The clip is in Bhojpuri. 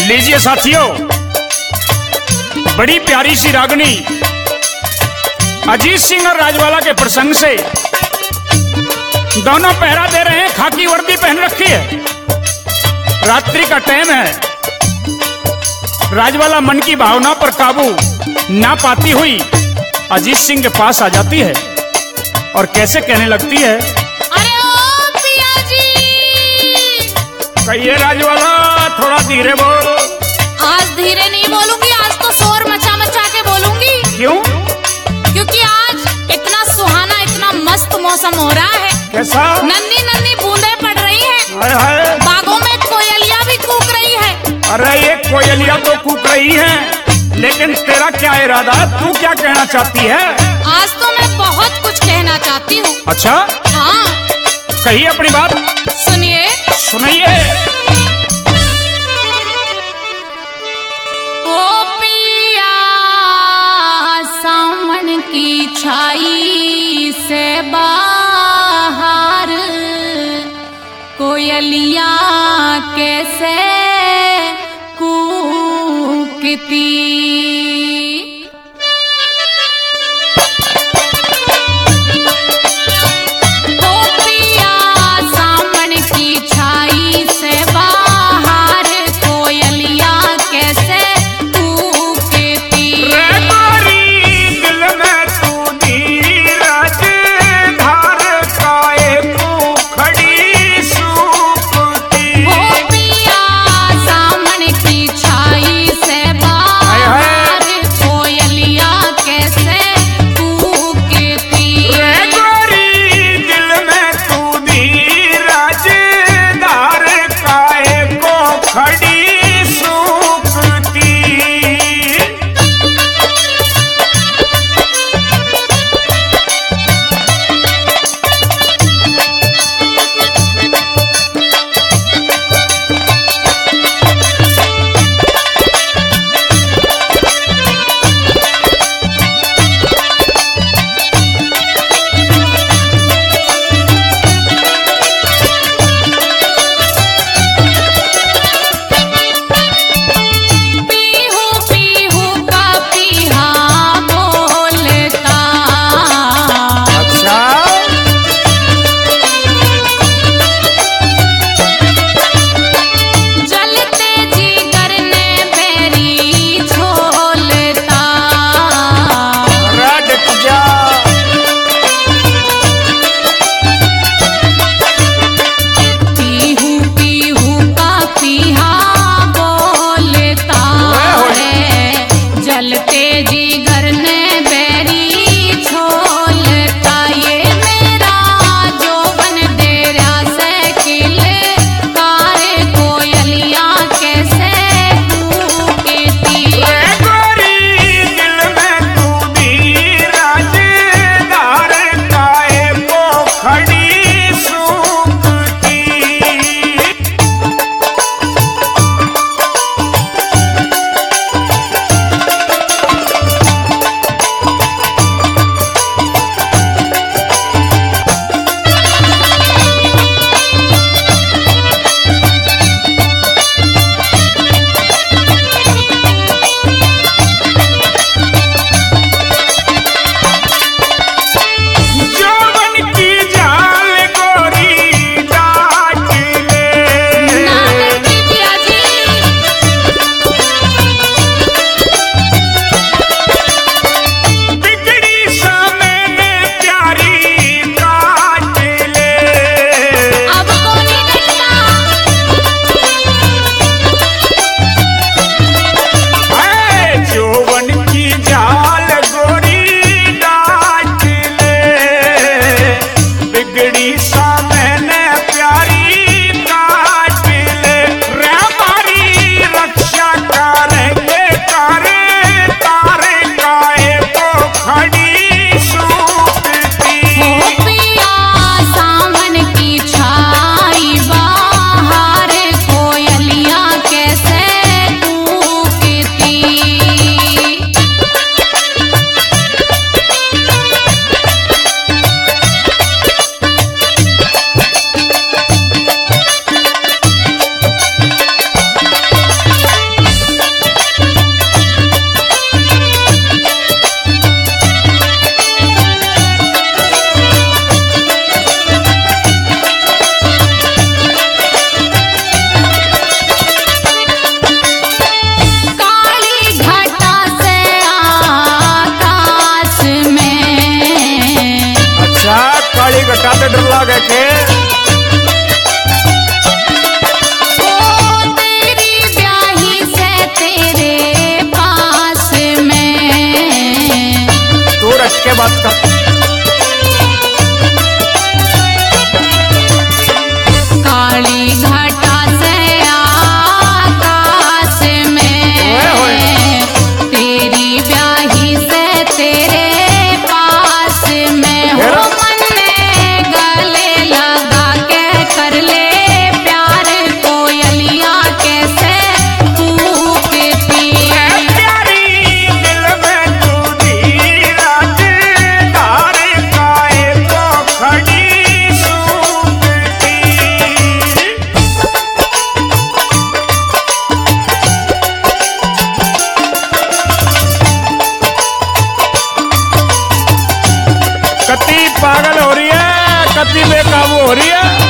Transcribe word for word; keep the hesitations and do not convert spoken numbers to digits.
लीजिए साथियों, बड़ी प्यारी सी रागनी अजीत सिंह और राजवाला के प्रसंग से दोनों पहरा दे रहे हैं, खाकी वर्दी पहन रखी है, रात्रि का टाइम है। राजवाला मन की भावना पर काबू ना पाती हुई अजीत सिंह के पास आ जाती है और कैसे कहने लगती है, अरे ओ पिया जी। कहिए राजवाला, थोड़ा धीरे बोल। आज धीरे नहीं बोलूंगी, आज तो शोर मचा मचा के बोलूंगी। क्यों? क्योंकि आज इतना सुहाना, इतना मस्त मौसम हो रहा है। कैसा? नन्ही नन्ही बूंदें पड़ रही हैं। हाय हाय। बागों में कोयलियां भी कूक रही है। अरे ये कोयलिया तो कूक रही है, लेकिन तेरा क्या इरादा, तू क्या कहना चाहती है? आज तो मैं बहुत कुछ कहना चाहती हूँ। अच्छा, हाँ, कहिए अपनी बात। सुनिए। सुनाइए। ओ पिया सावन की छाई से बाहर कोयलिया कैसे कूकती। के ओ तेरी ब्याही से तेरे पास में तू रख के बात कर। काली घटा से आकाश में तेरी ब्याही से तेरे पास में हो मन ने गले लगा के कर ले प्यार कोयलिया कैसे कूकती प्यारी दिल में तू धीरज धार काए तो खड़ी सूखती। कति पागल हो रही है, कति बेकाबू हो रही है।